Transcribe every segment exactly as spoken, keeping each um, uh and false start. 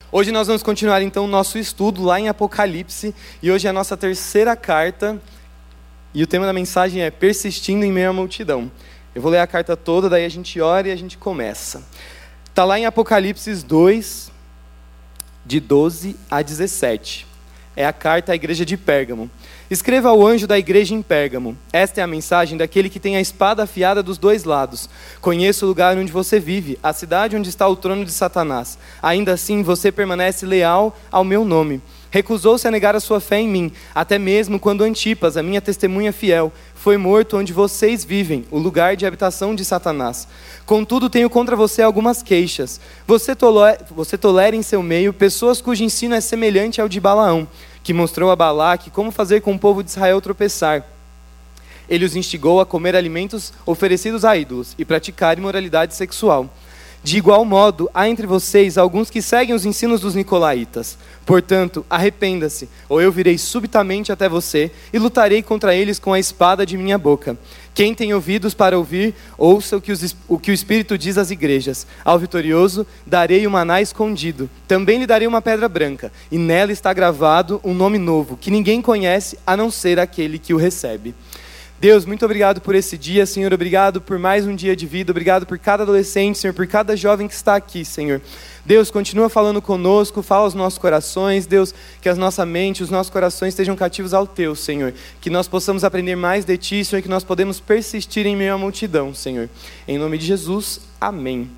Hoje nós vamos continuar então o nosso estudo lá em Apocalipse, e hoje é a nossa terceira carta, e o tema da mensagem é Persistindo em meio à multidão. Eu vou ler a carta toda, daí a gente ora e a gente começa. Está lá em Apocalipse dois, de doze a dezessete. É a carta à igreja de Pérgamo. Escreva ao anjo da igreja em Pérgamo. Esta é a mensagem daquele que tem a espada afiada dos dois lados. Conheço o lugar onde você vive, a cidade onde está o trono de Satanás. Ainda assim, você permanece leal ao meu nome. Recusou-se a negar a sua fé em mim, até mesmo quando Antipas, a minha testemunha fiel, foi morto onde vocês vivem, o lugar de habitação de Satanás. Contudo, tenho contra você algumas queixas. Você tolera, você tolera em seu meio pessoas cujo ensino é semelhante ao de Balaão, que mostrou a Balaque como fazer com o povo de Israel tropeçar. Ele os instigou a comer alimentos oferecidos a ídolos e praticar imoralidade sexual. De igual modo, há entre vocês alguns que seguem os ensinos dos nicolaítas. Portanto, arrependa-se, ou eu virei subitamente até você e lutarei contra eles com a espada de minha boca. Quem tem ouvidos para ouvir, ouça o que, os, o que o Espírito diz às igrejas. Ao vitorioso, darei o maná escondido. Também lhe darei uma pedra branca, e nela está gravado um nome novo, que ninguém conhece, a não ser aquele que o recebe. Deus, muito obrigado por esse dia, Senhor, obrigado por mais um dia de vida, obrigado por cada adolescente, Senhor, por cada jovem que está aqui, Senhor. Deus, continua falando conosco, fala aos nossos corações, Deus, que a nossa mente, os nossos corações estejam cativos ao Teu, Senhor, que nós possamos aprender mais de Ti, Senhor, que nós podemos persistir em meio à multidão, Senhor. Em nome de Jesus, amém.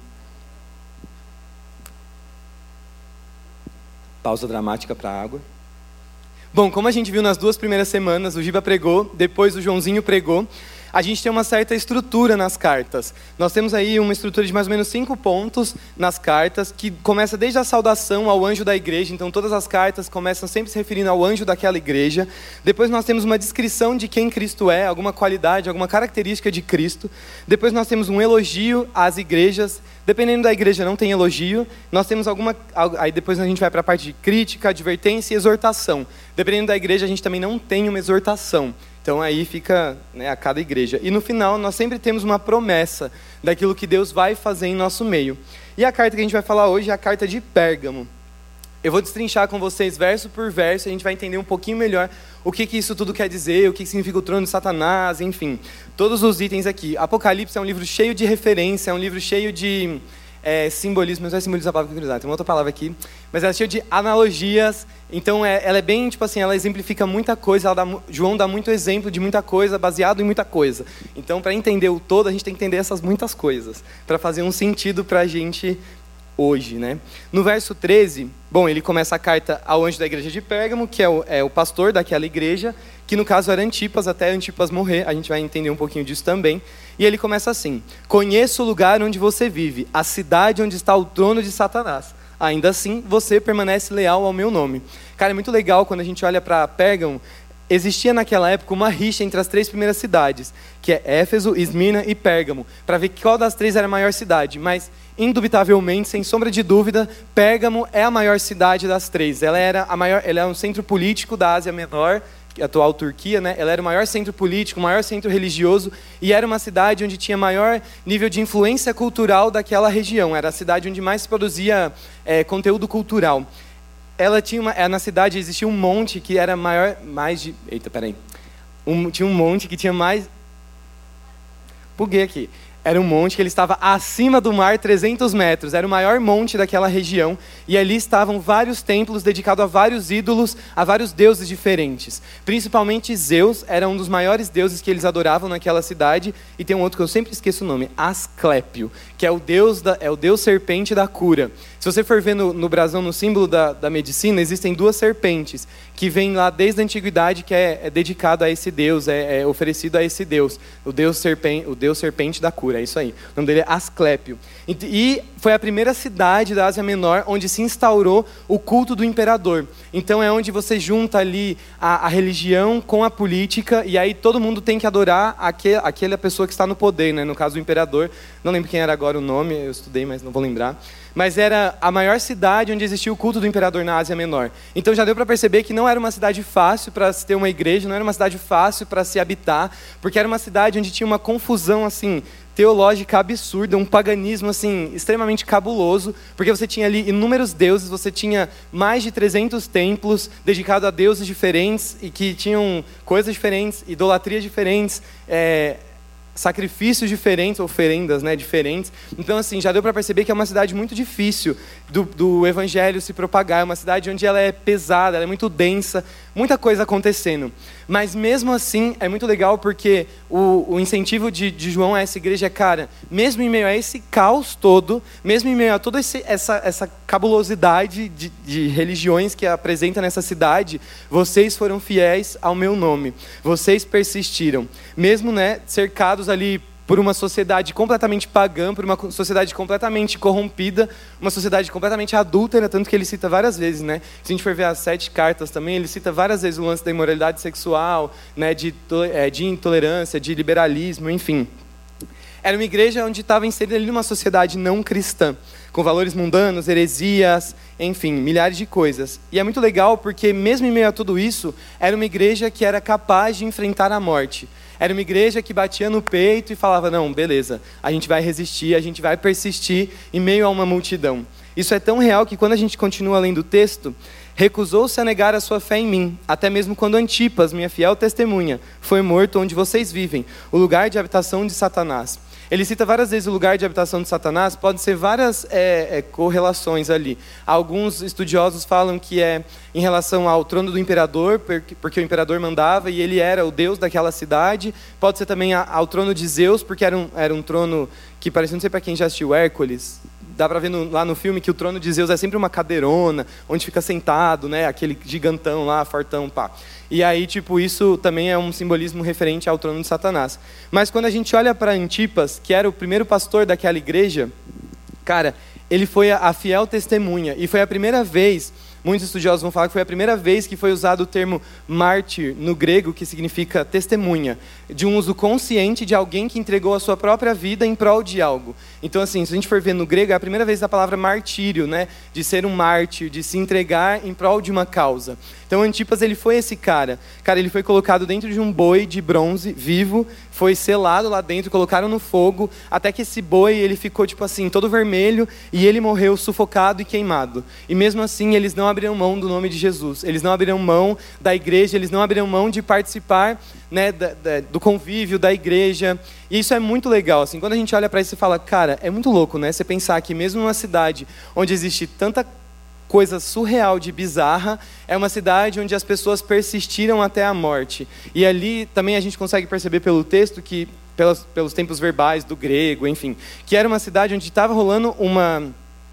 Pausa dramática para a água. Bom, como a gente viu nas duas primeiras semanas, o Giba pregou, depois o Joãozinho pregou, a gente tem uma certa estrutura nas cartas. Nós temos aí uma estrutura de mais ou menos cinco pontos nas cartas, que começa desde a saudação ao anjo da igreja, então todas as cartas começam sempre se referindo ao anjo daquela igreja. Depois nós temos uma descrição de quem Cristo é, alguma qualidade, alguma característica de Cristo. Depois nós temos um elogio às igrejas, dependendo da igreja não tem elogio. Nós temos alguma, aí depois a gente vai para a parte de crítica, advertência e exortação. Dependendo da igreja a gente também não tem uma exortação. Então aí fica, né, a cada igreja. E no final nós sempre temos uma promessa daquilo que Deus vai fazer em nosso meio. E a carta que a gente vai falar hoje é a carta de Pérgamo. Eu vou destrinchar com vocês verso por verso, a gente vai entender um pouquinho melhor o que, que isso tudo quer dizer, o que, que significa o trono de Satanás, enfim. Todos os itens aqui. Apocalipse é um livro cheio de referência, é um livro cheio de é, simbolismo, não é simbolismo a palavra que eu queria usar, tem uma outra palavra aqui, mas é cheio de analogias. Então é, ela é bem, tipo assim, ela exemplifica muita coisa, ela dá, João dá muito exemplo de muita coisa, baseado em muita coisa. Então, para entender o todo, a gente tem que entender essas muitas coisas, para fazer um sentido para a gente hoje, né? No verso treze, bom, ele começa a carta ao anjo da igreja de Pérgamo, que é o, é o pastor daquela igreja, que no caso era Antipas, até Antipas morrer, a gente vai entender um pouquinho disso também. E ele começa assim: conheço o lugar onde você vive, a cidade onde está o trono de Satanás. Ainda assim, você permanece leal ao meu nome. Cara, é muito legal quando a gente olha para Pérgamo. Existia naquela época uma rixa entre as três primeiras cidades, que é Éfeso, Esmirna e Pérgamo, para ver qual das três era a maior cidade. Mas, indubitavelmente, sem sombra de dúvida, Pérgamo é a maior cidade das três. Ela era a maior, ela é um centro político da Ásia Menor, a atual Turquia, né? Ela era o maior centro político, o maior centro religioso, e era uma cidade onde tinha maior nível de influência cultural daquela região. Era a cidade onde mais se produzia é, conteúdo cultural. Ela tinha uma, na cidade existia um monte que era maior, mais de, eita, peraí, um, tinha um monte que tinha mais, buguei aqui. Era um monte que ele estava acima do mar, trezentos metros. Era o maior monte daquela região. E ali estavam vários templos dedicados a vários ídolos, a vários deuses diferentes. Principalmente Zeus era um dos maiores deuses que eles adoravam naquela cidade. E tem um outro que eu sempre esqueço o nome, Asclépio, que é o deus, da, é o deus serpente da cura. Se você for ver no, no brasão, no símbolo da, da medicina, existem duas serpentes, que vêm lá desde a antiguidade, que é, é dedicado a esse deus, é, é oferecido a esse deus, o deus serpente, o deus serpente da cura. É isso aí. O nome dele é Asclépio. E foi a primeira cidade da Ásia Menor onde se instaurou o culto do imperador. Então é onde você junta ali a, a religião com a política, e aí todo mundo tem que adorar aquele, aquela pessoa que está no poder, né? No caso o imperador. Não lembro quem era agora o nome, eu estudei, mas não vou lembrar. Mas era a maior cidade onde existia o culto do imperador na Ásia Menor. Então já deu para perceber que não era uma cidade fácil para se ter uma igreja, não era uma cidade fácil para se habitar, porque era uma cidade onde tinha uma confusão assim teológica absurda, um paganismo assim extremamente cabuloso, porque você tinha ali inúmeros deuses, você tinha mais de trezentos templos dedicados a deuses diferentes e que tinham coisas diferentes, idolatrias diferentes, é, sacrifícios diferentes, oferendas, né, diferentes. Então, assim, já deu para perceber que é uma cidade muito difícil do, do evangelho se propagar. É uma cidade onde ela é pesada, ela é muito densa, muita coisa acontecendo. Mas, mesmo assim, é muito legal porque o, o incentivo de, de João a essa igreja é, cara, mesmo em meio a esse caos todo, mesmo em meio a toda esse, essa, essa cabulosidade de, de religiões que apresenta nessa cidade, vocês foram fiéis ao meu nome. Vocês persistiram. Mesmo, né, cercados ali por uma sociedade completamente pagã, por uma sociedade completamente corrompida, uma sociedade completamente adúltera, tanto que ele cita várias vezes, né? Se a gente for ver as sete cartas também, ele cita várias vezes o lance da imoralidade sexual, né, de, de intolerância, de liberalismo, enfim. Era uma igreja onde estava inserida ali numa sociedade não cristã, com valores mundanos, heresias, enfim, milhares de coisas. E é muito legal porque, mesmo em meio a tudo isso, era uma igreja que era capaz de enfrentar a morte. Era uma igreja que batia no peito e falava, não, beleza, a gente vai resistir, a gente vai persistir em meio a uma multidão. Isso é tão real que quando a gente continua lendo o texto, recusou-se a negar a sua fé em mim, até mesmo quando Antipas, minha fiel testemunha, foi morto onde vocês vivem, o lugar de habitação de Satanás. Ele cita várias vezes o lugar de habitação de Satanás, pode ser várias é, é, correlações ali. Alguns estudiosos falam que é em relação ao trono do imperador, porque, porque o imperador mandava e ele era o deus daquela cidade. Pode ser também a, ao trono de Zeus, porque era um, era um trono que parecia, não sei para quem já assistiu Hércules, dá para ver no, lá no filme que o trono de Zeus é sempre uma cadeirona, onde fica sentado, né, aquele gigantão lá, fartão, pá. E aí, tipo, isso também é um simbolismo referente ao trono de Satanás. Mas quando a gente olha para Antipas, que era o primeiro pastor daquela igreja, cara, ele foi a fiel testemunha. E foi a primeira vez, muitos estudiosos vão falar que foi a primeira vez que foi usado o termo mártir no grego, que significa testemunha, de um uso consciente de alguém que entregou a sua própria vida em prol de algo. Então, assim, se a gente for ver no grego, é a primeira vez a palavra martírio, né? De ser um mártir, de se entregar em prol de uma causa. Então, Antipas, ele foi esse cara. Cara, ele foi colocado dentro de um boi de bronze, vivo, foi selado lá dentro, colocaram no fogo, até que esse boi, ele ficou, tipo assim, todo vermelho, e ele morreu sufocado e queimado. E mesmo assim, eles não abriram mão do nome de Jesus. Eles não abriram mão da igreja, eles não abriram mão de participar, né, da, da, do convívio da igreja. E isso é muito legal, assim, quando a gente olha para isso e fala, cara, é muito louco, né, você pensar que mesmo numa cidade onde existe tanta coisa surreal de bizarra, é uma cidade onde as pessoas persistiram até a morte. E ali também a gente consegue perceber pelo texto que, pelos, pelos tempos verbais do grego, enfim, que era uma cidade onde estava rolando uma,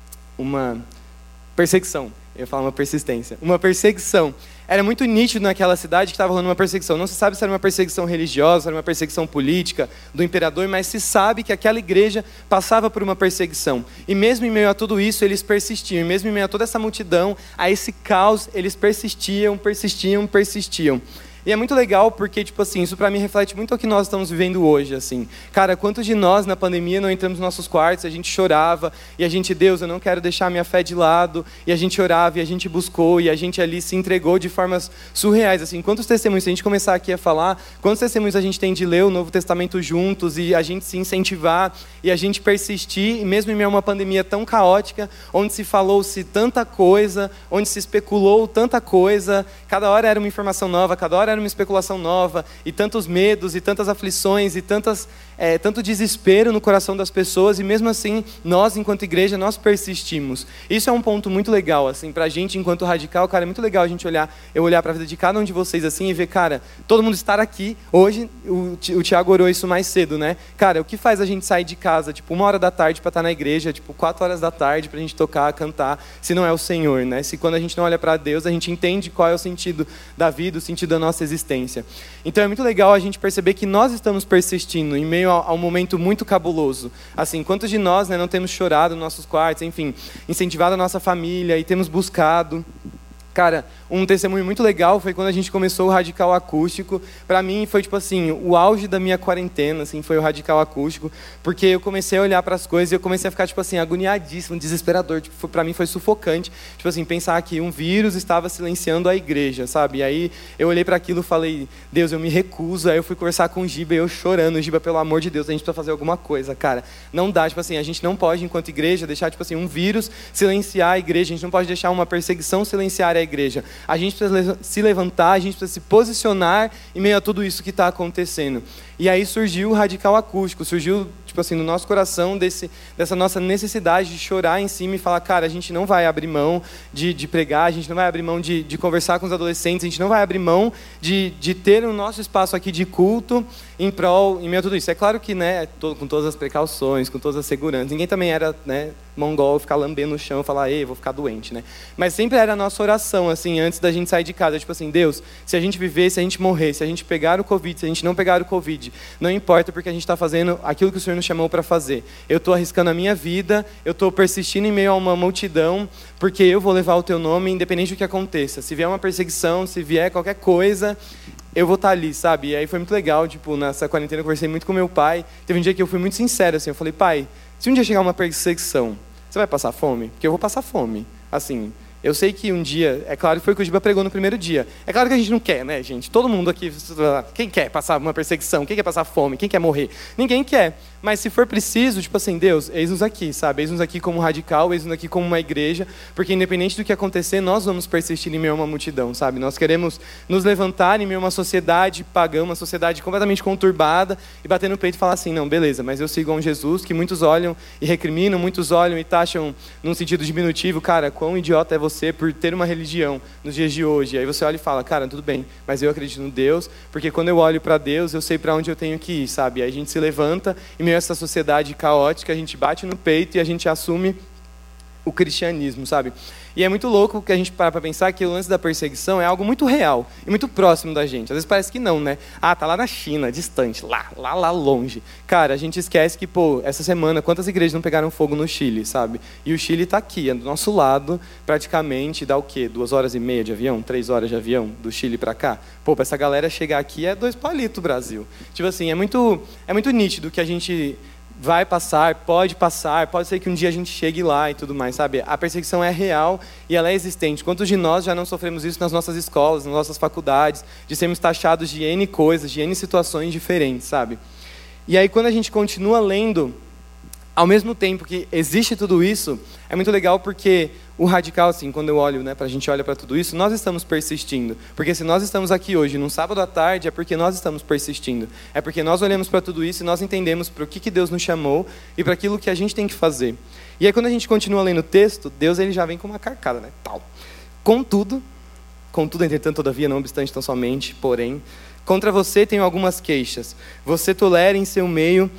uma perseguição. Eu ia falar uma persistência. Uma perseguição. Era muito nítido naquela cidade que estava rolando uma perseguição. Não se sabe se era uma perseguição religiosa, se era uma perseguição política do imperador, mas se sabe que aquela igreja passava por uma perseguição. E mesmo em meio a tudo isso, eles persistiam. E mesmo em meio a toda essa multidão, a esse caos, eles persistiam, persistiam, persistiam. E é muito legal porque, tipo assim, isso para mim reflete muito o que nós estamos vivendo hoje, assim. Cara, quantos de nós na pandemia não entramos nos nossos quartos, a gente chorava, e a gente, Deus, eu não quero deixar a minha fé de lado, e a gente orava, e a gente buscou, e a gente ali se entregou de formas surreais, assim. Quantos testemunhos, se a gente começar aqui a falar, quantos testemunhos a gente tem de ler o Novo Testamento juntos, e a gente se incentivar, e a gente persistir, e mesmo em meio a uma pandemia tão caótica, onde se falou-se tanta coisa, onde se especulou tanta coisa, cada hora era uma informação nova, cada hora era uma especulação nova, e tantos medos, e tantas aflições, e tantas, é, tanto desespero no coração das pessoas, e mesmo assim, nós, enquanto igreja, nós persistimos. Isso é um ponto muito legal, assim, pra gente, enquanto radical, cara, é muito legal a gente olhar, eu olhar pra vida de cada um de vocês, assim, e ver, cara, todo mundo estar aqui, hoje, o, o Tiago orou isso mais cedo, né? Cara, o que faz a gente sair de casa, tipo, uma hora da tarde pra estar na igreja, tipo, quatro horas da tarde pra gente tocar, cantar, se não é o Senhor, né? Se quando a gente não olha pra Deus, a gente entende qual é o sentido da vida, o sentido da nossa existência. Então é muito legal a gente perceber que nós estamos persistindo em meio a, a um momento muito cabuloso. Assim, quantos de nós, né, não temos chorado nos nossos quartos, enfim, incentivado a nossa família e temos buscado. Cara, um testemunho muito legal foi quando a gente começou o Radical Acústico. Para mim foi tipo assim, o auge da minha quarentena, assim, foi o Radical Acústico, porque eu comecei a olhar para as coisas e eu comecei a ficar tipo assim, agoniadíssimo, desesperador. Tipo, para mim foi sufocante, tipo assim, pensar que um vírus estava silenciando a igreja, sabe? E aí eu olhei para aquilo e falei, Deus, eu me recuso. Aí eu fui conversar com o Giba, eu chorando, Giba, pelo amor de Deus, a gente precisa fazer alguma coisa, cara. Não dá, tipo assim, a gente não pode, enquanto igreja, deixar tipo assim, um vírus silenciar a igreja, a gente não pode deixar uma perseguição silenciar a igreja. A gente precisa se levantar, a gente precisa se posicionar em meio a tudo isso que está acontecendo. E aí surgiu o Radical Acústico, surgiu tipo assim, no nosso coração desse, dessa nossa necessidade de chorar em cima e falar, cara, a gente não vai abrir mão de, de pregar, a gente não vai abrir mão de, de conversar com os adolescentes, a gente não vai abrir mão de, de ter o nosso espaço aqui de culto em prol, em meio a tudo isso. É claro que, né, todo, com todas as precauções, com todas as seguranças, ninguém também era, né, mongol, ficar lambendo no chão e falar, ei, vou ficar doente, né? Mas sempre era a nossa oração, assim, antes da gente sair de casa, tipo assim, Deus, se a gente viver, se a gente morrer, se a gente pegar o Covid, se a gente não pegar o Covid, não importa, porque a gente está fazendo aquilo que o Senhor nos chamou para fazer. Eu estou arriscando a minha vida, eu estou persistindo em meio a uma multidão, porque eu vou levar o teu nome, independente do que aconteça. Se vier uma perseguição, se vier qualquer coisa, eu vou estar ali, sabe? E aí foi muito legal, tipo, nessa quarentena eu conversei muito com meu pai. Teve um dia que eu fui muito sincero, assim, eu falei, pai, se um dia chegar uma perseguição, você vai passar fome? Porque eu vou passar fome. Assim, eu sei que um dia, é claro que foi o que o Giba pregou no primeiro dia. É claro que a gente não quer, né, gente? Todo mundo aqui, quem quer passar uma perseguição? Quem quer passar fome? Quem quer morrer? Ninguém quer. Mas se for preciso, tipo assim, Deus, eis-nos aqui, sabe? Eis-nos aqui como radical, eis-nos aqui como uma igreja, porque independente do que acontecer, nós vamos persistir em meio a uma multidão, sabe? Nós queremos nos levantar em meio a uma sociedade pagã, uma sociedade completamente conturbada, e bater no peito e falar assim, não, beleza, mas eu sigo um Jesus que muitos olham e recriminam, muitos olham e taxam num sentido diminutivo, cara, quão idiota é você por ter uma religião nos dias de hoje. Aí você olha e fala, cara, tudo bem, mas eu acredito no Deus, porque quando eu olho para Deus, eu sei para onde eu tenho que ir, sabe? Aí a gente se levanta e meio a essa sociedade caótica, a gente bate no peito e a gente assume o cristianismo, sabe? E é muito louco que a gente para para pensar que o lance da perseguição é algo muito real e muito próximo da gente. Às vezes parece que não, né? Ah, tá lá na China, distante, lá, lá, lá longe. Cara, a gente esquece que, pô, essa semana, quantas igrejas não pegaram fogo no Chile, sabe? E o Chile tá aqui, é do nosso lado, praticamente, dá o quê? Duas horas e meia de avião? Três horas de avião do Chile para cá? Pô, para essa galera chegar aqui é dois palitos, Brasil. Tipo assim, é muito, é muito nítido que a gente vai passar, pode passar, pode ser que um dia a gente chegue lá e tudo mais, sabe? A perseguição é real e ela é existente. Quantos de nós já não sofremos isso nas nossas escolas, nas nossas faculdades, de sermos taxados de N coisas, de N situações diferentes, sabe? E aí quando a gente continua lendo, ao mesmo tempo que existe tudo isso, é muito legal porque o radical, assim, quando eu olho, né, pra gente olha para tudo isso, nós estamos persistindo. Porque se nós estamos aqui hoje, num sábado à tarde, é porque nós estamos persistindo. É porque nós olhamos para tudo isso e nós entendemos para o que, que Deus nos chamou e para aquilo que a gente tem que fazer. E aí quando a gente continua lendo o texto, Deus ele já vem com uma carcada, né? Tal. Contudo, contudo, entretanto, todavia, não obstante, tão somente, porém, contra você tenho algumas queixas. Você tolera em seu meio...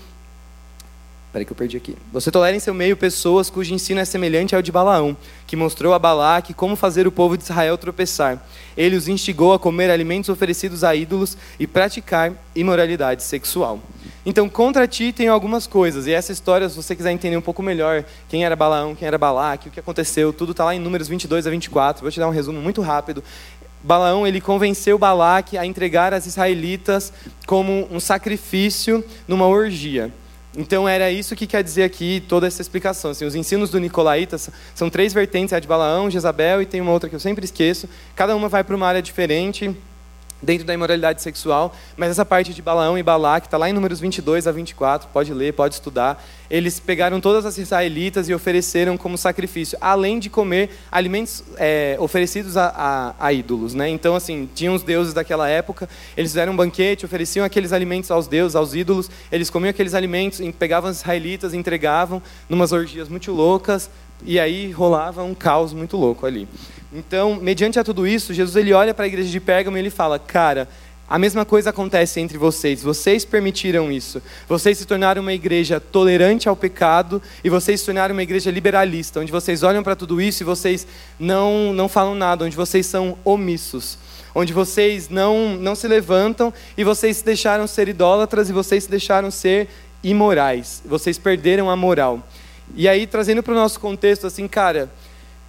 Peraí que eu perdi aqui. Você tolera em seu meio pessoas cujo ensino é semelhante ao de Balaão, que mostrou a Balaque como fazer o povo de Israel tropeçar. Ele os instigou a comer alimentos oferecidos a ídolos e praticar imoralidade sexual. Então, contra ti tem algumas coisas. E essa história, se você quiser entender um pouco melhor quem era Balaão, quem era Balaque, o que aconteceu, tudo está lá em Números vinte e dois a vinte e quatro. Vou te dar um resumo muito rápido. Balaão, ele convenceu Balaque a entregar as israelitas como um sacrifício numa orgia. Então era isso que quer dizer aqui toda essa explicação. Assim, os ensinos do Nicolaítas são três vertentes, a de Balaão, Jezabel e tem uma outra que eu sempre esqueço. Cada uma vai para uma área diferente dentro da imoralidade sexual, mas essa parte de Balaão e Balaque está lá em Números vinte e dois a vinte e quatro, pode ler, pode estudar. Eles pegaram todas as israelitas e ofereceram como sacrifício, além de comer alimentos é, oferecidos a, a, a ídolos, né? Então, assim, tinham os deuses daquela época, eles fizeram um banquete, ofereciam aqueles alimentos aos deuses, aos ídolos, eles comiam aqueles alimentos, pegavam as israelitas, entregavam numas orgias muito loucas, e aí rolava um caos muito louco ali. Então, mediante a tudo isso, Jesus ele olha para a igreja de Pérgamo e ele fala, cara, a mesma coisa acontece entre vocês, vocês permitiram isso, vocês se tornaram uma igreja tolerante ao pecado e vocês se tornaram uma igreja liberalista, onde vocês olham para tudo isso e vocês não, não falam nada, onde vocês são omissos, onde vocês não, não se levantam e vocês se deixaram ser idólatras e vocês se deixaram ser imorais, vocês perderam a moral. E aí, trazendo para o nosso contexto, assim, cara,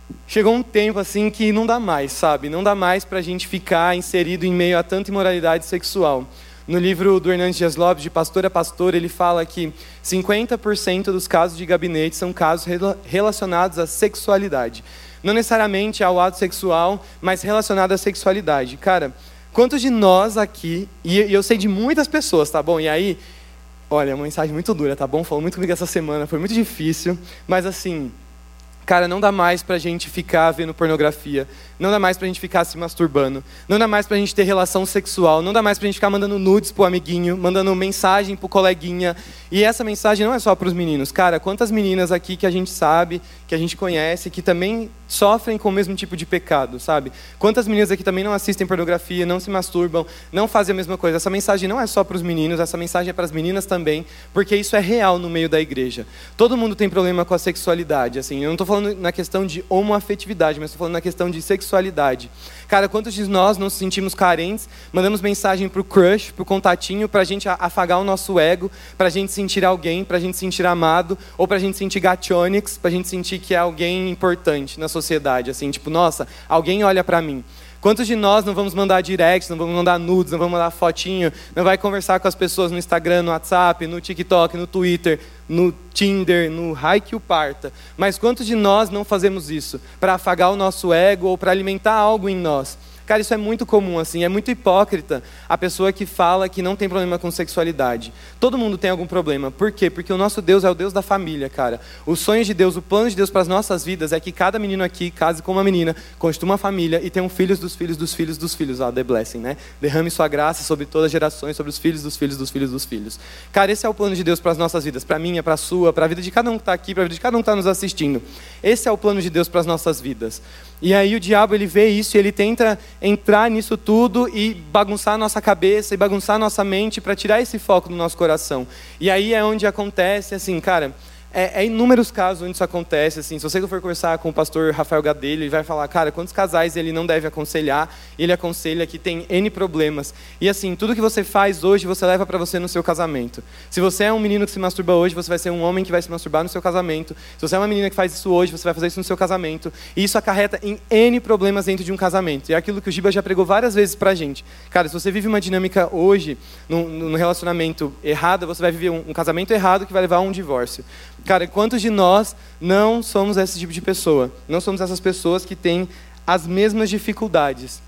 chegou um tempo assim que não dá mais, sabe? Não dá mais pra gente ficar inserido em meio a tanta imoralidade sexual. No livro do Hernandes Dias Lopes, de Pastor a Pastor, ele fala que cinquenta por cento dos casos de gabinete são casos relacionados à sexualidade. Não necessariamente ao ato sexual, mas relacionado à sexualidade. Cara, quantos de nós aqui, e eu sei de muitas pessoas, tá bom? E aí, olha, uma mensagem muito dura, tá bom? Falou muito comigo essa semana, foi muito difícil, mas assim... Cara, não dá mais pra gente ficar vendo pornografia, não dá mais pra gente ficar se masturbando, não dá mais pra gente ter relação sexual, não dá mais pra gente ficar mandando nudes pro amiguinho, mandando mensagem pro coleguinha. E essa mensagem não é só pros meninos. Cara, quantas meninas aqui que a gente sabe, que a gente conhece, que também sofrem com o mesmo tipo de pecado, sabe? Quantas meninas aqui também não assistem pornografia, não se masturbam, não fazem a mesma coisa. Essa mensagem não é só pros meninos, essa mensagem é pras meninas também, porque isso é real no meio da igreja. Todo mundo tem problema com a sexualidade, assim. Eu não tô falando na questão de homoafetividade, mas estou falando na questão de sexualidade. Cara, quantos de nós nos sentimos carentes, mandamos mensagem pro crush, pro contatinho, pra gente afagar o nosso ego, pra gente sentir alguém, pra gente sentir amado, ou pra gente sentir gachonics, pra gente sentir que é alguém importante na sociedade, assim, tipo, nossa, alguém olha pra mim. Quantos de nós não vamos mandar directs, não vamos mandar nudes, não vamos mandar fotinho, não vai conversar com as pessoas no Instagram, no WhatsApp, no TikTok, no Twitter, no Tinder, no raio que o parta. Mas quantos de nós não fazemos isso para afagar o nosso ego ou para alimentar algo em nós? Cara, isso é muito comum, assim, é muito hipócrita a pessoa que fala que não tem problema com sexualidade. Todo mundo tem algum problema. Por quê? Porque o nosso Deus é o Deus da família, cara. O sonho de Deus, o plano de Deus para as nossas vidas é que cada menino aqui case com uma menina, constitua uma família e tenha um filhos dos filhos dos filhos dos filhos. Ah, the blessing, né? Derrame sua graça sobre todas as gerações, sobre os filhos dos filhos dos filhos dos filhos. Cara, esse é o plano de Deus para as nossas vidas, para a minha, para a sua, para a vida de cada um que está aqui, para a vida de cada um que está nos assistindo. Esse é o plano de Deus para as nossas vidas. E aí o diabo, ele vê isso e ele tenta entrar nisso tudo e bagunçar a nossa cabeça e bagunçar a nossa mente para tirar esse foco do nosso coração. E aí é onde acontece, assim, cara, é, é inúmeros casos onde isso acontece, assim, se você for conversar com o pastor Rafael Gadelho, ele vai falar, cara, quantos casais ele não deve aconselhar, ele aconselha que tem N problemas. E assim, tudo que você faz hoje, você leva para você no seu casamento. Se você é um menino que se masturba hoje, você vai ser um homem que vai se masturbar no seu casamento. Se você é uma menina que faz isso hoje, você vai fazer isso no seu casamento. E isso acarreta em N problemas dentro de um casamento. E é aquilo que o Giba já pregou várias vezes pra gente. Cara, se você vive uma dinâmica hoje, num, num relacionamento errado, você vai viver um, um casamento errado que vai levar a um divórcio. Cara, quantos de nós não somos esse tipo de pessoa? Não somos essas pessoas que têm as mesmas dificuldades.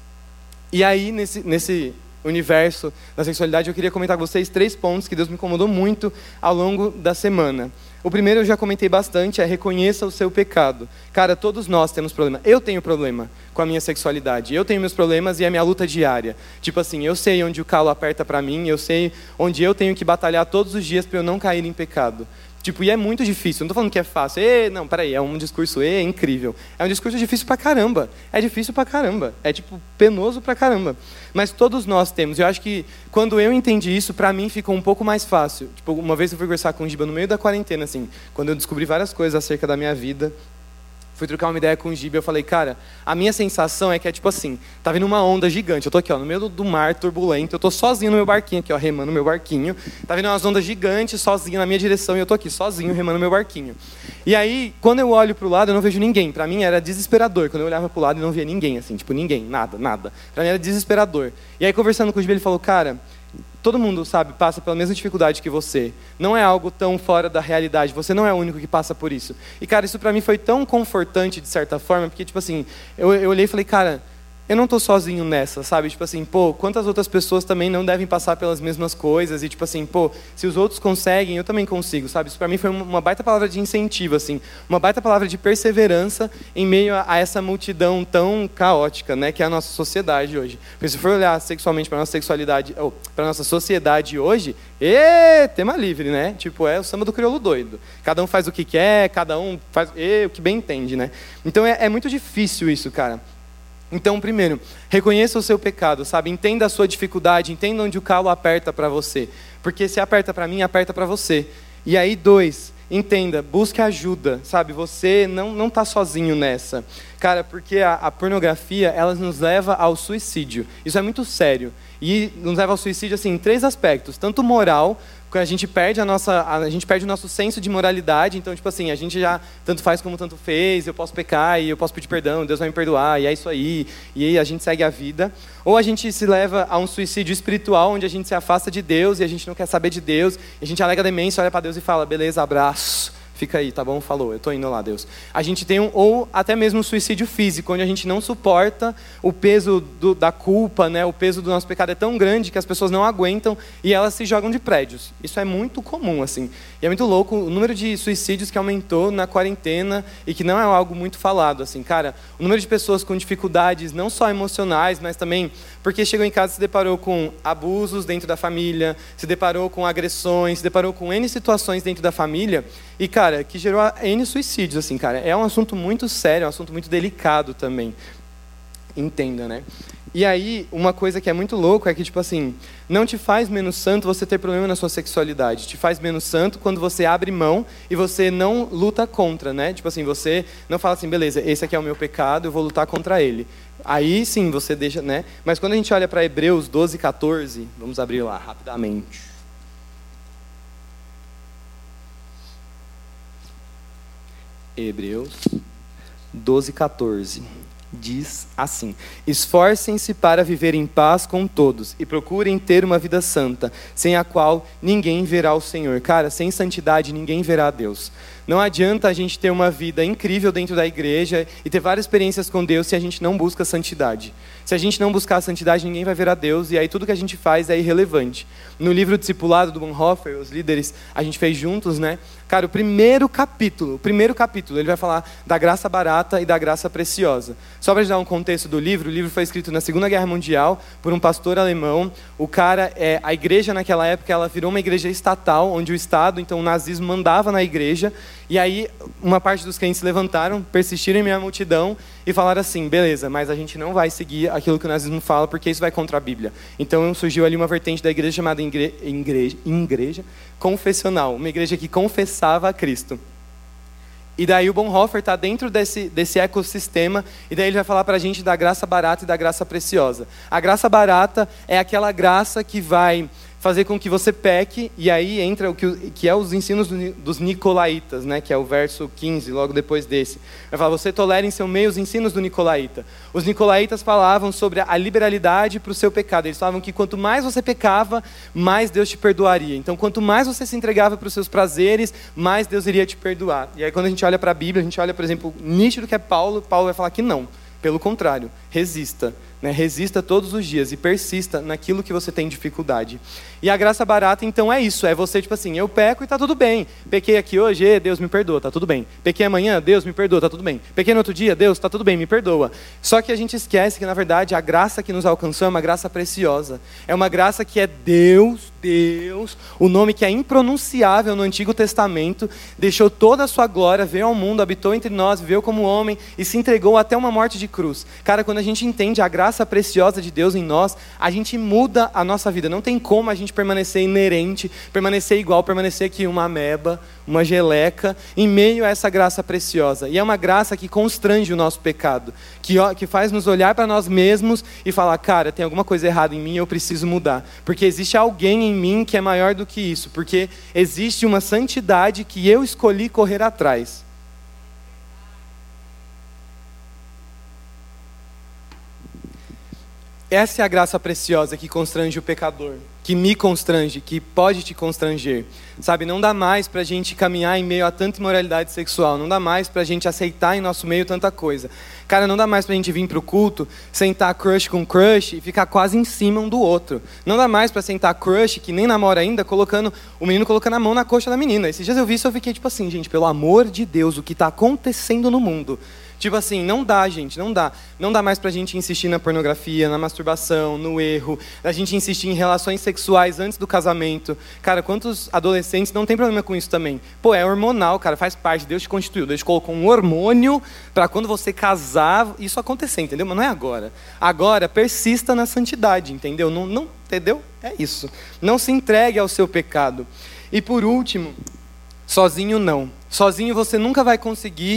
E aí, nesse, nesse universo da sexualidade, eu queria comentar com vocês três pontos que Deus me incomodou muito ao longo da semana. O primeiro eu já comentei bastante, é reconheça o seu pecado. Cara, todos nós temos problema. Eu tenho problema com a minha sexualidade. Eu tenho meus problemas e é a minha luta diária. Tipo assim, eu sei onde o calo aperta pra mim, eu sei onde eu tenho que batalhar todos os dias para eu não cair em pecado. Tipo, e é muito difícil. Eu não estou falando que é fácil. E, não, peraí, é um discurso e, incrível. É um discurso difícil pra caramba. É difícil pra caramba. É, tipo, penoso pra caramba. Mas todos nós temos. Eu acho que, quando eu entendi isso, pra mim ficou um pouco mais fácil. Tipo, uma vez eu fui conversar com o Giba no meio da quarentena, assim, quando eu descobri várias coisas acerca da minha vida. Fui trocar uma ideia com o Giba e eu falei, cara, a minha sensação é que é tipo assim, tá vindo uma onda gigante, eu tô aqui ó, no meio do, do mar turbulento, eu tô sozinho no meu barquinho aqui, ó, remando meu barquinho, tá vindo umas ondas gigantes sozinho na minha direção e eu tô aqui sozinho remando meu barquinho. E aí, quando eu olho pro lado, eu não vejo ninguém, pra mim era desesperador, quando eu olhava pro lado e não via ninguém, assim, tipo ninguém, nada, nada. Pra mim era desesperador. E aí, conversando com o Giba, ele falou, cara, todo mundo, sabe, passa pela mesma dificuldade que você. Não é algo tão fora da realidade. Você não é o único que passa por isso. E, cara, isso pra mim foi tão confortante, de certa forma, porque, tipo assim, eu, eu olhei e falei, cara, eu não tô sozinho nessa, sabe? Tipo assim, pô, quantas outras pessoas também não devem passar pelas mesmas coisas? E, tipo assim, pô, se os outros conseguem, eu também consigo, sabe? Isso pra mim foi uma baita palavra de incentivo, assim. Uma baita palavra de perseverança em meio a, a essa multidão tão caótica, né? Que é a nossa sociedade hoje. Porque se for olhar sexualmente pra nossa sexualidade, ou pra nossa sociedade hoje, ê, tema livre, né? Tipo, é o samba do crioulo doido. Cada um faz o que quer, cada um faz ê, o que bem entende, né? Então é, é muito difícil isso, cara. Então, primeiro, reconheça o seu pecado, sabe? Entenda a sua dificuldade, entenda onde o calo aperta para você. Porque se aperta para mim, aperta para você. E aí, dois, entenda, busque ajuda, sabe? Você não não está sozinho nessa. Cara, porque a, a pornografia, ela nos leva ao suicídio. Isso é muito sério. E nos leva ao suicídio, assim, em três aspectos. Tanto moral, Quando a gente perde a nossa, a gente perde o nosso senso de moralidade, então, tipo assim, a gente já tanto faz como tanto fez, eu posso pecar e eu posso pedir perdão, Deus vai me perdoar, e é isso aí, e aí a gente segue a vida. Ou a gente se leva a um suicídio espiritual, onde a gente se afasta de Deus e a gente não quer saber de Deus, e a gente alega demência, olha para Deus e fala, beleza, abraço. Fica aí, tá bom? Falou, eu tô indo lá, Deus. A gente tem um, ou até mesmo um suicídio físico, onde a gente não suporta o peso do, da culpa, né? O peso do nosso pecado é tão grande que as pessoas não aguentam e elas se jogam de prédios. Isso é muito comum, assim. E é muito louco o número de suicídios que aumentou na quarentena e que não é algo muito falado, assim. Cara, o número de pessoas com dificuldades, não só emocionais, mas também porque chegou em casa e se deparou com abusos dentro da família, se deparou com agressões, se deparou com N situações dentro da família e, cara, que gerou N suicídios, assim, cara. É um assunto muito sério, é um assunto muito delicado também. Entenda, né? E aí, uma coisa que é muito louco é que, tipo assim, não te faz menos santo você ter problema na sua sexualidade. Te faz menos santo quando você abre mão e você não luta contra, né? Tipo assim, você não fala assim, beleza, esse aqui é o meu pecado, eu vou lutar contra ele. Aí sim, você deixa, né? Mas quando a gente olha para Hebreus doze, quatorze, vamos abrir lá rapidamente. Hebreus doze, quatorze. Diz assim: esforcem-se para viver em paz com todos e procurem ter uma vida santa, sem a qual ninguém verá o Senhor. Cara, sem santidade ninguém verá a Deus. Não adianta a gente ter uma vida incrível dentro da igreja e ter várias experiências com Deus se a gente não busca santidade. Se a gente não buscar a santidade, ninguém vai ver a Deus e aí tudo que a gente faz é irrelevante. No livro Discipulado do Bonhoeffer, os líderes, a gente fez juntos, né? Cara, o primeiro capítulo, o primeiro capítulo, ele vai falar da graça barata e da graça preciosa. Só para te dar um contexto do livro, o livro foi escrito na Segunda Guerra Mundial por um pastor alemão. O cara, é, a igreja naquela época, ela virou uma igreja estatal, onde o Estado, então o nazismo, mandava na igreja. E aí, uma parte dos crentes se levantaram, persistiram em meio à multidão e falaram assim, beleza, mas a gente não vai seguir aquilo que o nazismo fala, porque isso vai contra a Bíblia. Então surgiu ali uma vertente da igreja chamada igre... igreja... igreja confessional, uma igreja que confessava a Cristo. E daí o Bonhoeffer está dentro desse, desse ecossistema, e daí ele vai falar para a gente da graça barata e da graça preciosa. A graça barata é aquela graça que vai fazer com que você peque, e aí entra o que, que é os ensinos dos nicolaítas, né, que é o verso quinze, logo depois desse. Vai falar, você tolera em seu meio os ensinos do nicolaíta. Os nicolaítas falavam sobre a liberalidade para o seu pecado. Eles falavam que quanto mais você pecava, mais Deus te perdoaria. Então, quanto mais você se entregava para os seus prazeres, mais Deus iria te perdoar. E aí, quando a gente olha para a Bíblia, a gente olha, por exemplo, nítido que é Paulo, Paulo vai falar que não. Pelo contrário, resista. Né? Resista todos os dias e persista naquilo que você tem dificuldade. E a graça barata, então, é isso. É você, tipo assim, eu peco e tá tudo bem. Pequei aqui hoje, Deus me perdoa, tá tudo bem. Pequei amanhã, Deus me perdoa, tá tudo bem. Pequei no outro dia, Deus, tá tudo bem, me perdoa. Só que a gente esquece que, na verdade, a graça que nos alcançou é uma graça preciosa. É uma graça que é Deus, Deus, o nome que é impronunciável no Antigo Testamento, deixou toda a sua glória, veio ao mundo, habitou entre nós, viveu como homem e se entregou até uma morte de cruz. Cara, quando a gente entende a graça preciosa de Deus em nós, a gente muda a nossa vida. Não tem como a gente permanecer inerente, permanecer igual, permanecer aqui uma ameba, uma geleca, em meio a essa graça preciosa. E é uma graça que constrange o nosso pecado, que, que faz nos olhar para nós mesmos e falar, cara, tem alguma coisa errada em mim, eu preciso mudar. Porque existe alguém em mim que é maior do que isso. Porque existe uma santidade que eu escolhi correr atrás. Essa é a graça preciosa que constrange o pecador, que me constrange, que pode te constranger. Sabe, não dá mais para a gente caminhar em meio a tanta imoralidade sexual, não dá mais para a gente aceitar em nosso meio tanta coisa. Cara, não dá mais para a gente vir para o culto, sentar crush com crush e ficar quase em cima um do outro. Não dá mais para sentar crush, que nem namora ainda, colocando o menino colocando a mão na coxa da menina. Esses dias eu vi isso, eu fiquei tipo assim, gente, pelo amor de Deus, o que está acontecendo no mundo? Tipo assim, não dá, gente, não dá. Não dá mais pra gente insistir na pornografia, na masturbação, no erro, a gente insistir em relações sexuais antes do casamento. Cara, quantos adolescentes não tem problema com isso também? Pô, é hormonal, cara, faz parte, Deus te constituiu, Deus te colocou um hormônio pra quando você casar, isso acontecer, entendeu? Mas não é agora. Agora, persista na santidade, entendeu? Não, não, entendeu? É isso. Não se entregue ao seu pecado. E por último, sozinho não. Sozinho você nunca vai conseguir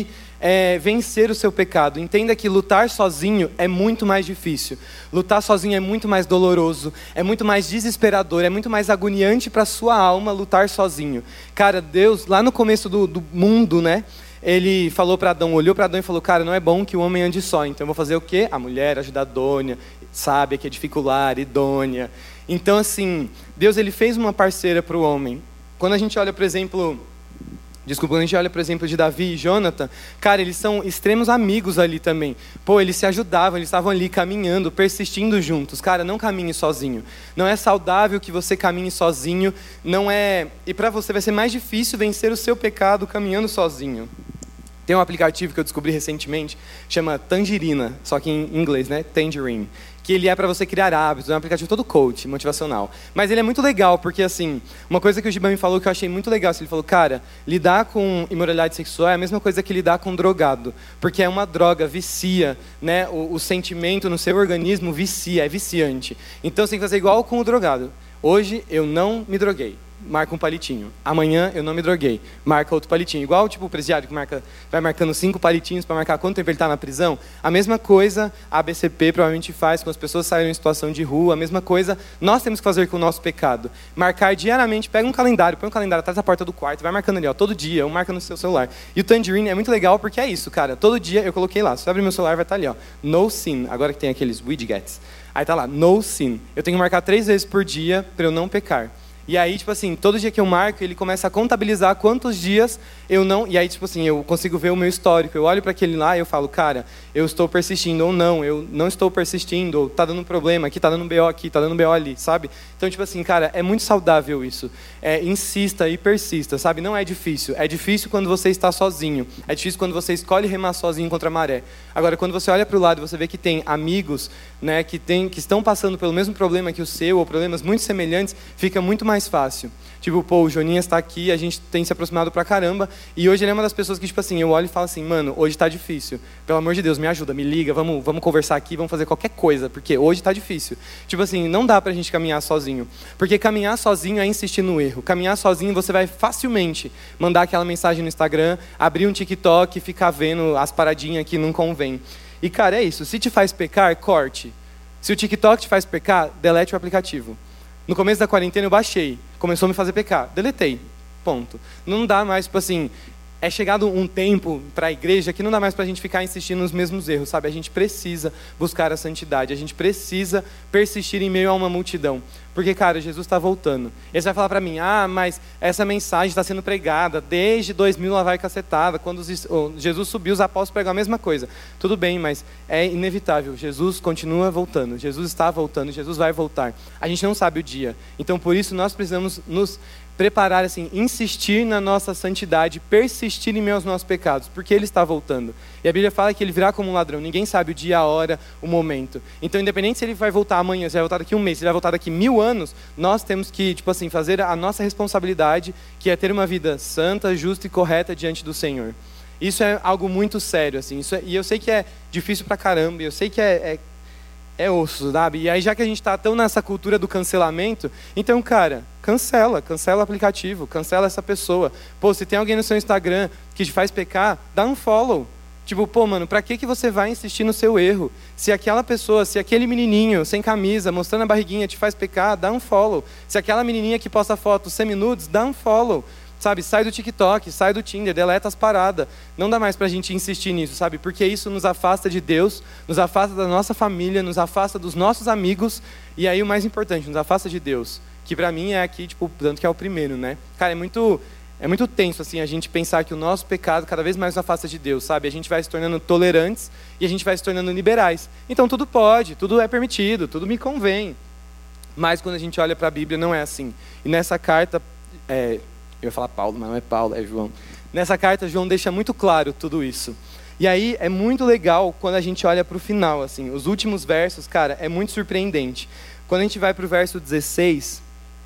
é, vencer o seu pecado. Entenda que lutar sozinho é muito mais difícil. Lutar sozinho é muito mais doloroso, é muito mais desesperador, é muito mais agoniante para a sua alma lutar sozinho. Cara, Deus, lá no começo do, do mundo, né? Ele falou para Adão, olhou para Adão e falou, cara, não é bom que o homem ande só, então eu vou fazer o quê? A mulher ajudadônia, sábia, que edificular, idônea. Então, assim, Deus ele fez uma parceira para o homem. Quando a gente olha, por exemplo, desculpa, quando a gente olha, por exemplo, de Davi e Jonathan, cara, eles são extremos amigos ali também. Pô, eles se ajudavam, eles estavam ali caminhando, persistindo juntos. Cara, não caminhe sozinho. Não é saudável que você caminhe sozinho, não é... E para você vai ser mais difícil vencer o seu pecado caminhando sozinho. Tem um aplicativo que eu descobri recentemente, chama Tangerina, só que em inglês, né? Tangerine. Que ele é para você criar hábitos, é um aplicativo todo coach, motivacional. Mas ele é muito legal, porque assim, uma coisa que o Giba me falou que eu achei muito legal, ele falou, cara, lidar com imoralidade sexual é a mesma coisa que lidar com drogado. Porque é uma droga, vicia, né? O, o sentimento no seu organismo vicia, é viciante. Então você tem que fazer igual com o drogado. Hoje eu não me droguei. Marca um palitinho. Amanhã eu não me droguei. Marca outro palitinho. Igual tipo o presidiário que marca, vai marcando cinco palitinhos para marcar quanto tempo ele está na prisão. A mesma coisa a A B C P provavelmente faz quando as pessoas saírem em situação de rua. A mesma coisa nós temos que fazer com o nosso pecado. Marcar diariamente. Pega um calendário, põe um calendário atrás da porta do quarto, vai marcando ali, ó, todo dia, ou marca no seu celular. E o Tangerine é muito legal porque é isso, cara. Todo dia eu coloquei lá. Se você abrir meu celular vai estar ali, ó. No sin. Agora que tem aqueles widgets. Aí tá lá, no sin. Eu tenho que marcar três vezes por dia para eu não pecar. E aí, tipo assim, todo dia que eu marco, ele começa a contabilizar quantos dias eu não... E aí, tipo assim, eu consigo ver o meu histórico. Eu olho para aquele lá e eu falo, cara, eu estou persistindo ou não, eu não estou persistindo, ou tá dando problema aqui, tá dando B O aqui, tá dando B O ali, sabe? Então, tipo assim, cara, é muito saudável isso. É, insista e persista, sabe? Não é difícil. É difícil quando você está sozinho. É difícil quando você escolhe remar sozinho contra a maré. Agora, quando você olha para o lado e você vê que tem amigos, né, que, tem, que estão passando pelo mesmo problema que o seu, ou problemas muito semelhantes, fica muito mais mais fácil. Tipo, pô, o Joninhas está aqui, a gente tem se aproximado pra caramba, e hoje ele é uma das pessoas que, tipo assim, eu olho e falo assim, mano, hoje tá difícil. Pelo amor de Deus, me ajuda, me liga, vamos, vamos conversar aqui, vamos fazer qualquer coisa, porque hoje tá difícil. Tipo assim, não dá pra gente caminhar sozinho. Porque caminhar sozinho é insistir no erro. Caminhar sozinho, você vai facilmente mandar aquela mensagem no Instagram, abrir um TikTok e ficar vendo as paradinhas que não convém. E, cara, é isso. Se te faz pecar, corte. Se o TikTok te faz pecar, delete o aplicativo. No começo da quarentena eu baixei, começou a me fazer pecar, deletei, ponto. Não dá mais, tipo assim, é chegado um tempo para a igreja que não dá mais para a gente ficar insistindo nos mesmos erros, sabe? A gente precisa buscar a santidade, a gente precisa persistir em meio a uma multidão. Porque, cara, Jesus está voltando. E você vai falar para mim, ah, mas essa mensagem está sendo pregada desde dois mil, lá vai cacetada. Quando Jesus subiu, os apóstolos pregaram a mesma coisa. Tudo bem, mas é inevitável. Jesus continua voltando. Jesus está voltando, Jesus vai voltar. A gente não sabe o dia. Então, por isso, nós precisamos nos preparar, assim, insistir na nossa santidade, persistir em meio aos nossos pecados, porque Ele está voltando. E a Bíblia fala que Ele virá como um ladrão. Ninguém sabe o dia, a hora, o momento. Então, independente se Ele vai voltar amanhã, se Ele vai voltar daqui um mês, se Ele vai voltar daqui mil anos, nós temos que, tipo assim, fazer a nossa responsabilidade, que é ter uma vida santa, justa e correta diante do Senhor. Isso é algo muito sério, assim. Isso é, e eu sei que é difícil pra caramba, eu sei que é... é É osso, sabe? E aí, já que a gente está tão nessa cultura do cancelamento, então, cara, cancela, cancela o aplicativo, cancela essa pessoa. Pô, se tem alguém no seu Instagram que te faz pecar, dá um follow. Tipo, pô, mano, pra que que você vai insistir no seu erro? Se aquela pessoa, se aquele menininho sem camisa, mostrando a barriguinha, te faz pecar, dá um follow. Se aquela menininha que posta fotos semi-nudes, dá um follow. Sabe, sai do TikTok, sai do Tinder, deleta as paradas. Não dá mais pra gente insistir nisso, sabe? Porque isso nos afasta de Deus, nos afasta da nossa família, nos afasta dos nossos amigos. E aí o mais importante, nos afasta de Deus. Que pra mim é aqui, tipo, tanto que é o primeiro, né? Cara, é muito, é muito tenso, assim, a gente pensar que o nosso pecado cada vez mais nos afasta de Deus, sabe? A gente vai se tornando tolerantes e a gente vai se tornando liberais. Então tudo pode, tudo é permitido, tudo me convém. Mas quando a gente olha pra Bíblia, não é assim. E nessa carta... É, eu ia falar Paulo, mas não é Paulo, é João. Nessa carta, João deixa muito claro tudo isso. E aí, é muito legal quando a gente olha para o final, assim. Os últimos versos, cara, é muito surpreendente. Quando a gente vai para o verso dezesseis,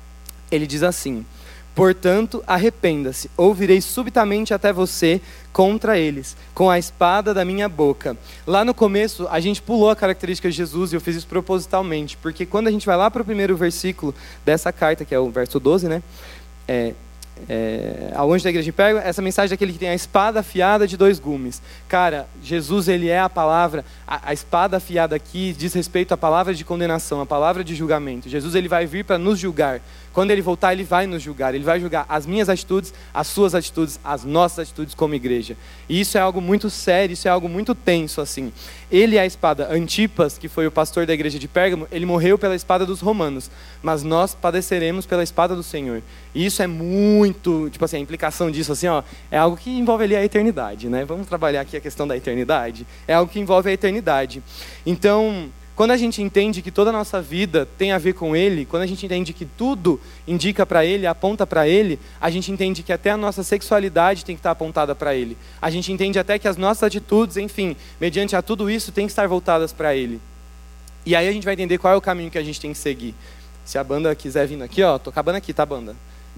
ele diz assim: portanto, arrependa-se, ou virei subitamente até você contra eles, com a espada da minha boca. Lá no começo, a gente pulou a característica de Jesus, e eu fiz isso propositalmente, porque quando a gente vai lá para o primeiro versículo dessa carta, que é o verso doze, né? É... É, ao anjo da igreja de Pérgamo, essa mensagem daquele que tem a espada afiada de dois gumes. Cara, Jesus, ele é a palavra, a, a espada afiada aqui diz respeito à palavra de condenação, à palavra de julgamento. Jesus, ele vai vir para nos julgar. Quando ele voltar, ele vai nos julgar. Ele vai julgar as minhas atitudes, as suas atitudes, as nossas atitudes como igreja. E isso é algo muito sério, isso é algo muito tenso, assim. Ele é a espada. Antipas, que foi o pastor da igreja de Pérgamo, ele morreu pela espada dos romanos. Mas nós padeceremos pela espada do Senhor. E isso é muito, tipo assim, a implicação disso, assim, ó, é algo que envolve ali a eternidade, né? Vamos trabalhar aqui a questão da eternidade. É algo que envolve a eternidade. Então, quando a gente entende que toda a nossa vida tem a ver com Ele, quando a gente entende que tudo indica para Ele, aponta para Ele, a gente entende que até a nossa sexualidade tem que estar apontada para Ele. A gente entende até que as nossas atitudes, enfim, mediante a tudo isso, tem que estar voltadas para Ele. E aí a gente vai entender qual é o caminho que a gente tem que seguir. Se a banda quiser vir aqui, ó, tô acabando aqui, tá, banda?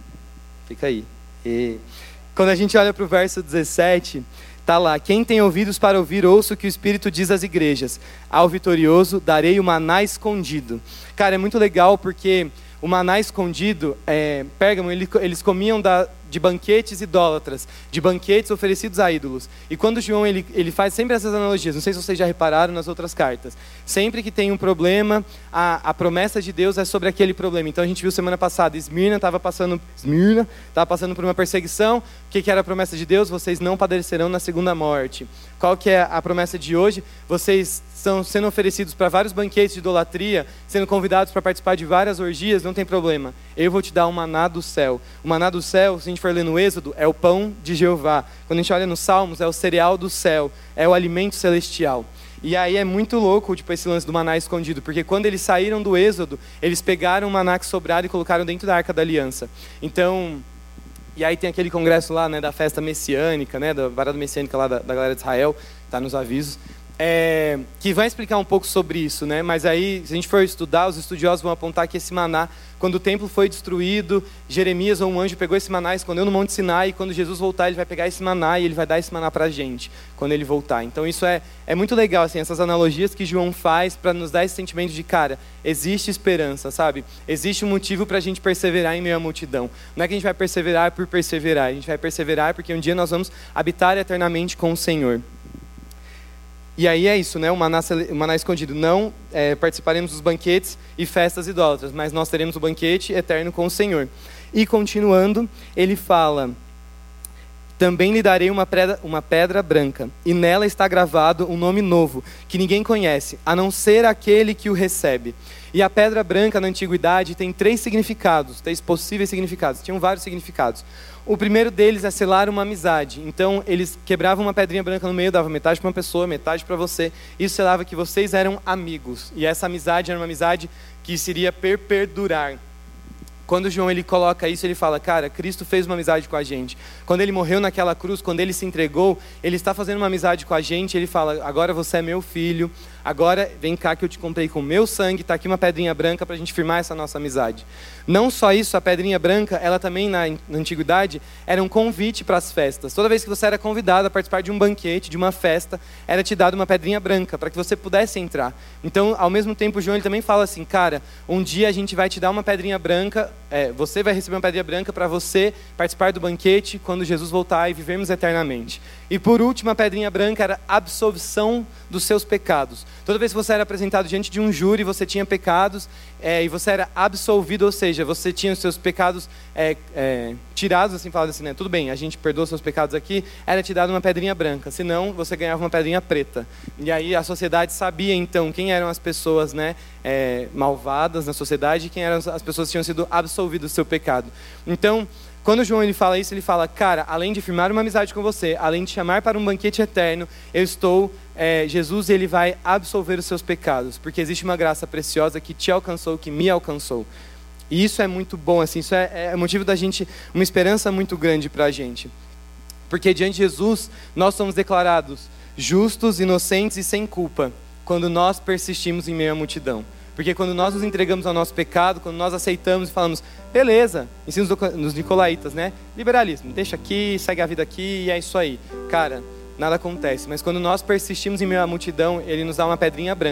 Fica aí. E quando a gente olha para o verso dezessete... Está lá, quem tem ouvidos para ouvir, ouça o que o Espírito diz às igrejas. Ao vitorioso darei o maná escondido. Cara, é muito legal porque o maná escondido, é, Pérgamo, ele, eles comiam da, de banquetes idólatras, de banquetes oferecidos a ídolos. E quando João ele, ele faz sempre essas analogias, não sei se vocês já repararam nas outras cartas, sempre que tem um problema, a, a promessa de Deus é sobre aquele problema. Então a gente viu semana passada, Esmirna estava passando, Esmirna estava passando por uma perseguição. O que, que era a promessa de Deus? Vocês não padecerão na segunda morte. Qual que é a promessa de hoje? Vocês estão sendo oferecidos para vários banquetes de idolatria, sendo convidados para participar de várias orgias, não tem problema. Eu vou te dar o maná do céu. O maná do céu, se a gente for ler no Êxodo, é o pão de Jeová. Quando a gente olha nos Salmos, é o cereal do céu, é o alimento celestial. E aí é muito louco, tipo, esse lance do maná escondido, porque quando eles saíram do Êxodo, eles pegaram o maná que sobraram e colocaram dentro da Arca da Aliança. Então, e aí tem aquele congresso lá, né, da festa messiânica, né, da parada messiânica lá da, da galera de Israel, tá nos avisos. É, que vai explicar um pouco sobre isso, né? Mas aí, se a gente for estudar, os estudiosos vão apontar que esse maná, quando o templo foi destruído, Jeremias ou um anjo pegou esse maná, escondeu no Monte Sinai, e quando Jesus voltar, ele vai pegar esse maná e ele vai dar esse maná para a gente, quando ele voltar. Então isso é, é muito legal, assim, essas analogias que João faz para nos dar esse sentimento de, cara, existe esperança, sabe? Existe um motivo para a gente perseverar em meio à multidão. Não é que a gente vai perseverar por perseverar, a gente vai perseverar porque um dia nós vamos habitar eternamente com o Senhor. E aí é isso, né? O maná, o maná escondido. Não é, participaremos dos banquetes e festas idólatras, mas nós teremos o banquete eterno com o Senhor. E continuando, ele fala: também lhe darei uma pedra, uma pedra branca, e nela está gravado um nome novo, que ninguém conhece, a não ser aquele que o recebe. E a pedra branca, na antiguidade, tem três significados, três possíveis significados. Tinham vários significados. O primeiro deles é selar uma amizade. Então, eles quebravam uma pedrinha branca no meio, davam metade para uma pessoa, metade para você. Isso selava que vocês eram amigos. E essa amizade era uma amizade que seria perdurar. Quando João ele coloca isso, ele fala, cara, Cristo fez uma amizade com a gente. Quando ele morreu naquela cruz, quando ele se entregou, ele está fazendo uma amizade com a gente. Ele fala, agora você é meu filho, agora vem cá que eu te comprei com o meu sangue, está aqui uma pedrinha branca para a gente firmar essa nossa amizade. Não só isso, a pedrinha branca, ela também na, na antiguidade era um convite para as festas. Toda vez que você era convidado a participar de um banquete, de uma festa, era te dado uma pedrinha branca para que você pudesse entrar. Então, ao mesmo tempo, João ele também fala assim, cara, um dia a gente vai te dar uma pedrinha branca, é, você vai receber uma pedrinha branca para você participar do banquete quando Jesus voltar e vivermos eternamente. E por último, a pedrinha branca era a absolvição dos seus pecados. Toda vez que você era apresentado diante de um júri, você tinha pecados é, e você era absolvido, ou seja, você tinha os seus pecados é, é, tirados, assim, falando assim, né? Tudo bem, a gente perdoa os seus pecados aqui, era te dado uma pedrinha branca, senão você ganhava uma pedrinha preta. E aí a sociedade sabia, então, quem eram as pessoas, né, é, malvadas na sociedade e quem eram as pessoas que tinham sido absolvidas do seu pecado. Então, quando João ele fala isso, ele fala, cara, além de firmar uma amizade com você, além de chamar para um banquete eterno, eu estou, é, Jesus ele vai absolver os seus pecados, porque existe uma graça preciosa que te alcançou, que me alcançou. E isso é muito bom, assim, isso é, é motivo da gente, uma esperança muito grande para a gente. Porque diante de Jesus, nós somos declarados justos, inocentes e sem culpa, quando nós persistimos em meio à multidão. Porque quando nós nos entregamos ao nosso pecado, quando nós aceitamos e falamos, beleza, ensina nos nicolaítas, né? Liberalismo, deixa aqui, segue a vida aqui e é isso aí. Cara, nada acontece. Mas quando nós persistimos em meio à multidão, ele nos dá uma pedrinha branca.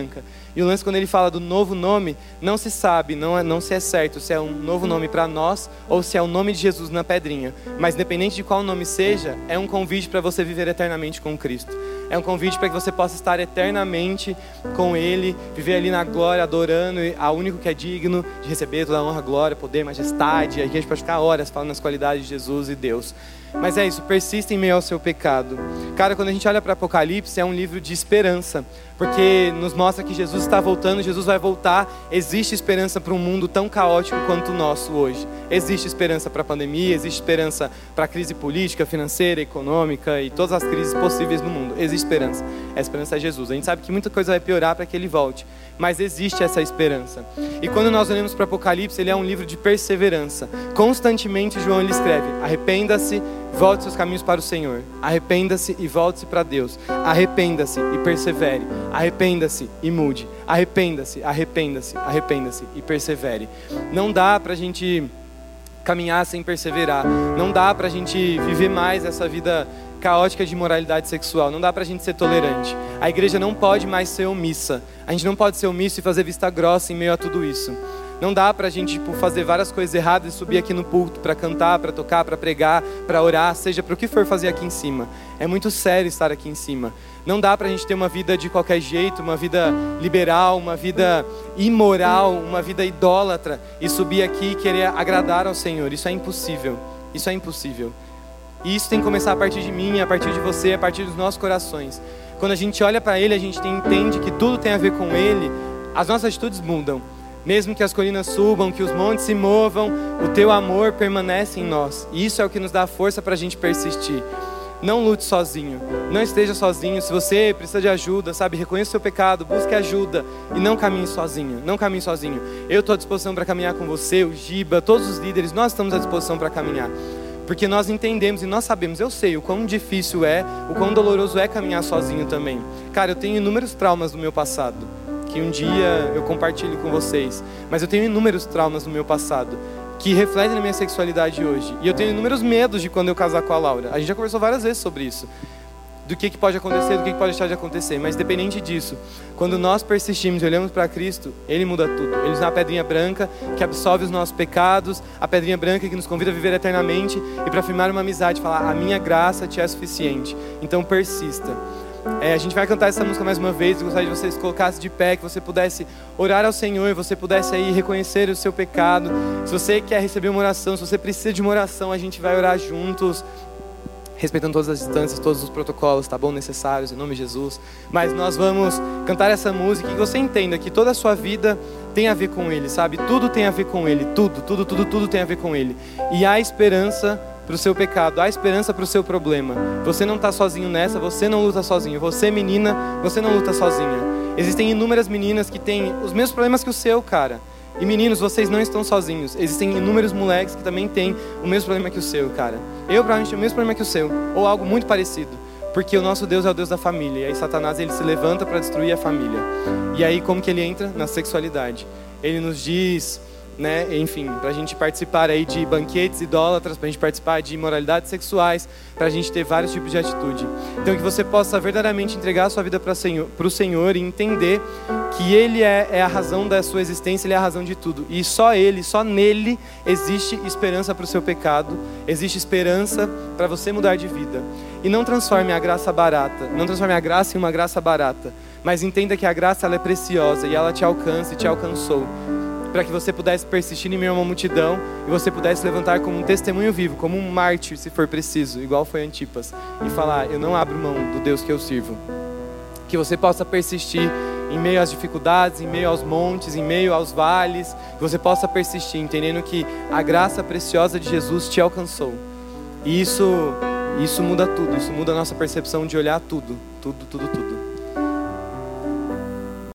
E o lance, quando ele fala do novo nome, não se sabe, não, é, não se é certo se é um novo nome para nós ou se é o nome de Jesus na pedrinha. Mas independente de qual nome seja, é um convite para você viver eternamente com Cristo. É um convite para que você possa estar eternamente com Ele, viver ali na glória, adorando ao único que é digno de receber toda a honra, glória, poder, majestade. Aqui a gente pode ficar horas falando nas qualidades de Jesus e Deus. Mas é isso, persista em meio ao seu pecado. Cara, quando a gente olha para Apocalipse, é um livro de esperança, porque nos mostra que Jesus está voltando, Jesus vai voltar. Existe esperança para um mundo tão caótico quanto o nosso hoje. Existe esperança para a pandemia, existe esperança para a crise política, financeira, econômica e todas as crises possíveis no mundo. Existe esperança. A esperança é Jesus. A gente sabe que muita coisa vai piorar para que Ele volte, mas existe essa esperança. E quando nós olhamos para Apocalipse, ele é um livro de perseverança. Constantemente João ele escreve: arrependa-se, volte seus caminhos para o Senhor. Arrependa-se e volte-se para Deus. Arrependa-se e persevere. Arrependa-se e mude. Arrependa-se, arrependa-se, arrependa-se e persevere. Não dá para a gente caminhar sem perseverar. Não dá para a gente viver mais essa vida caótica de imoralidade sexual. Não dá pra gente ser tolerante. A igreja não pode mais ser omissa. A gente não pode ser omisso e fazer vista grossa em meio a tudo isso. Não dá pra gente tipo, fazer várias coisas erradas e subir aqui no púlpito pra cantar, pra tocar, pra pregar, pra orar, seja pro que for fazer aqui em cima. É muito sério estar aqui em cima. Não dá pra gente ter uma vida de qualquer jeito, uma vida liberal, uma vida imoral, uma vida idólatra e subir aqui e querer agradar ao Senhor. Isso é impossível. Isso é impossível. E isso tem que começar a partir de mim, a partir de você, a partir dos nossos corações. Quando a gente olha para Ele, a gente entende que tudo tem a ver com Ele, as nossas atitudes mudam. Mesmo que as colinas subam, que os montes se movam, o Teu amor permanece em nós. E isso é o que nos dá força para a gente persistir. Não lute sozinho, não esteja sozinho. Se você precisa de ajuda, sabe, reconheça o seu pecado, busque ajuda e não caminhe sozinho, não caminhe sozinho. Eu estou à disposição para caminhar com você, o Giba, todos os líderes, nós estamos à disposição para caminhar. Porque nós entendemos e nós sabemos, eu sei o quão difícil é, o quão doloroso é caminhar sozinho também. Cara, eu tenho inúmeros traumas do meu passado, que um dia eu compartilho com vocês. Mas eu tenho inúmeros traumas do meu passado, que refletem na minha sexualidade hoje. E eu tenho inúmeros medos de quando eu casar com a Laura. A gente já conversou várias vezes sobre isso. Do que, que pode acontecer, do que, que pode deixar de acontecer. Mas independente disso, quando nós persistimos e olhamos para Cristo, Ele muda tudo. Ele nos dá a pedrinha branca que absolve os nossos pecados, a pedrinha branca que nos convida a viver eternamente e para afirmar uma amizade, falar: a minha graça te é suficiente. Então persista. É, a gente vai cantar essa música mais uma vez. Eu gostaria de vocês colocassem de pé, que você pudesse orar ao Senhor, você pudesse aí reconhecer o seu pecado. Se você quer receber uma oração, se você precisa de uma oração, a gente vai orar juntos, respeitando todas as distâncias, todos os protocolos, tá bom? Necessários, em nome de Jesus. Mas nós vamos cantar essa música e que você entenda que toda a sua vida tem a ver com Ele, sabe? Tudo tem a ver com Ele, tudo, tudo, tudo, tudo tem a ver com Ele. E há esperança para o seu pecado, há esperança para o seu problema. Você não está sozinho nessa, você não luta sozinho. Você, menina, você não luta sozinha. Existem inúmeras meninas que têm os mesmos problemas que o seu, cara. E meninos, vocês não estão sozinhos. Existem inúmeros moleques que também têm o mesmo problema que o seu, cara. Eu provavelmente tenho o mesmo problema que o seu, ou algo muito parecido. Porque o nosso Deus é o Deus da família. E aí Satanás, ele se levanta para destruir a família. E aí como que ele entra? Na sexualidade. Ele nos diz, né, enfim, para a gente participar aí de banquetes idólatras, para a gente participar de imoralidades sexuais, para a gente ter vários tipos de atitude. Então que você possa verdadeiramente entregar a sua vida para o Senhor e entender que Ele é, é a razão da sua existência, Ele é a razão de tudo. E só Ele, só nele existe esperança para o seu pecado, existe esperança para você mudar de vida. E não transforme a graça barata, não transforme a graça em uma graça barata, mas entenda que a graça ela é preciosa e ela te alcança e te alcançou, para que você pudesse persistir em meio a uma multidão e você pudesse levantar como um testemunho vivo, como um mártir, se for preciso, igual foi Antipas, e falar: eu não abro mão do Deus que eu sirvo. Que você possa persistir em meio às dificuldades, em meio aos montes, em meio aos vales, que você possa persistir, entendendo que a graça preciosa de Jesus te alcançou. E isso, isso muda tudo, isso muda a nossa percepção de olhar tudo, tudo, tudo, tudo.